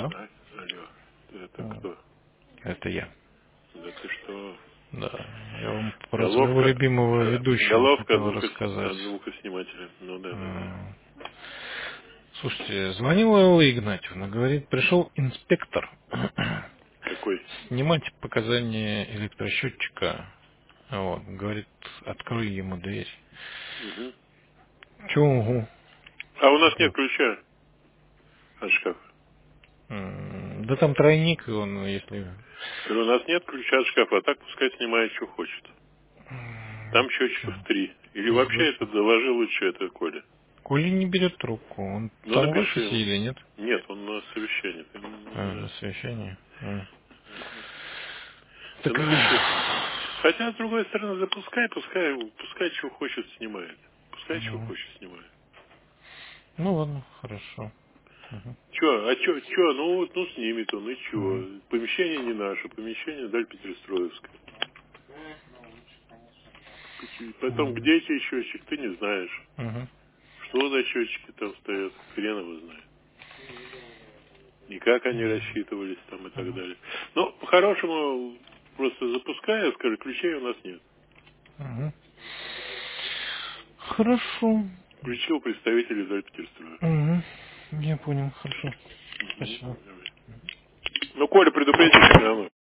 Алло. Алло. Это М, кто? Это я. Да ты что? Да. Я вам про своего Головка, любимого ведущего головка хотел от рассказать. звукоснимателя. Ну да, да, да. М, Слушайте, звонила Алла Игнатьевна, говорит, пришел инспектор Какой? снимать показания электросчетчика. Вот, говорит, открой ему дверь. Мгм. Чего? Угу. А у нас нет ключа от шкафа. Да там тройник, и он, если... Говорю, у нас нет ключа от шкафа, а так пускай снимает, что хочет. Там счетчиков 3. Или вообще это доложи лучше, это Коля. Коля не берет трубку. Он Ну там в напиши офисе ему. или нет? Нет, он на совещании. Ты ему не На надо. совещании. Ты Так, напиши. Хотя, с другой стороны, пускай что хочет снимает. Пускай что хочет снимает. ну ладно, хорошо. Мгм. Че, ну вот, ну снимет он, и Мгм. чего? Помещение не наше, помещение Дальпетрестроевское. Потом, Мгм. где эти счетчик, ты не знаешь. Мгм. Что за счетчики там стоят, хрен его знает. И как они рассчитывались там и так далее. Но, по-хорошему, просто запускай, скажи, ключей у нас нет. Мгм. Хорошо. Ключи у представителей Дальпетрестроя. Мгм. Я понял, хорошо. Угу. Спасибо. Ну, Коля, предупреди, все равно.